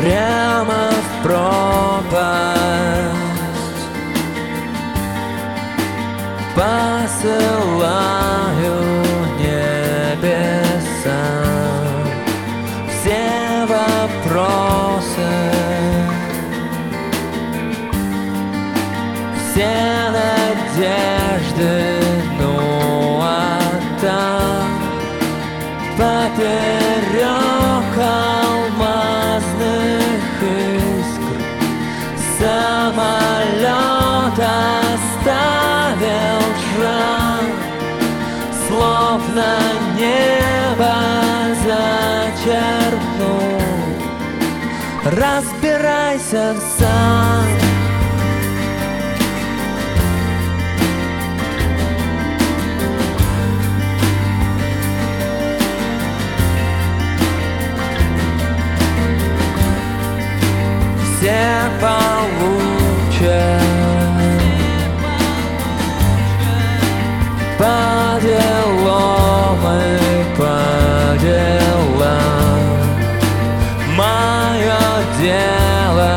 прямо в пропасть. Посылаю небеса все вопросы, все надежды, ну а там поперек алмазных искр самолет оставил шрам, словно небо зачеркнул. Разбирайся сам. Все получат по делам и по делам. Мое дело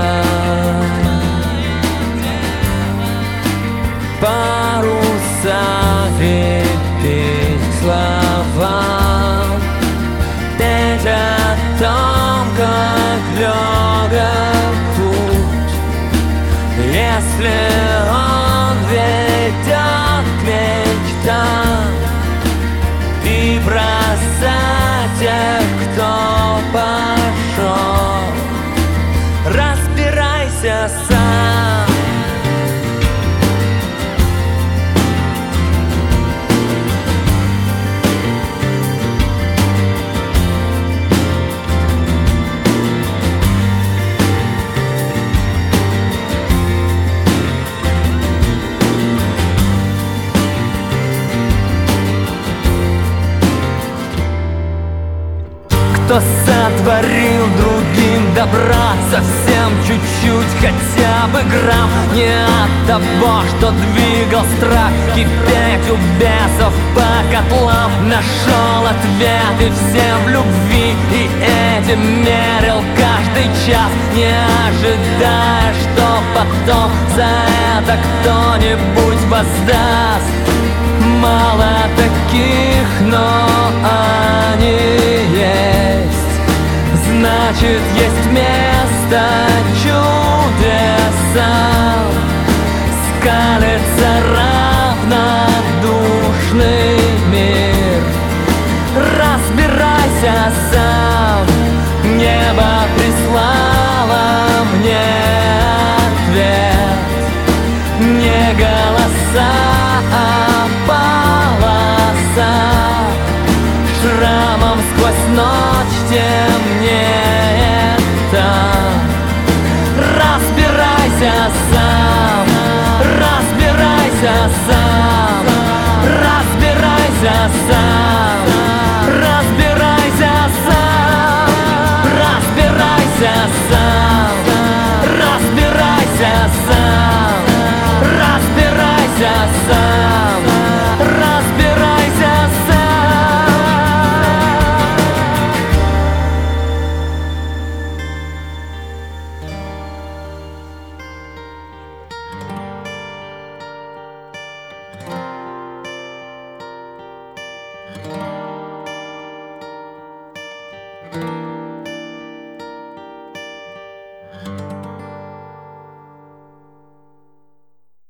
паруса репить словам, петь о том, как легок путь, если он ведет к мечтам, и бросать тех, кто пошел. Разбирайся сам. Кто сотворил другим добра, совсем чуть-чуть, хотя бы грамм, не от того, что двигал страх кипеть у бесов по котлам. Нашел ответ и всем в любви, и этим мерил каждый час, не ожидая, что потом за это кто-нибудь воздаст. Мало таких, но они есть. Значит, есть место чудесам. Скалится равнодушный мир. Разбирайся сам. Небо прислало мне ответ. Не голоса, а полоса. Шрамом сквозь ночь темнеет там. Разбирайся сам. Разбирайся сам. Разбирайся сам. Разбирайся сам. Разбирайся сам. Разбирайся сам. Разбирайся сам. Разбирайся сам.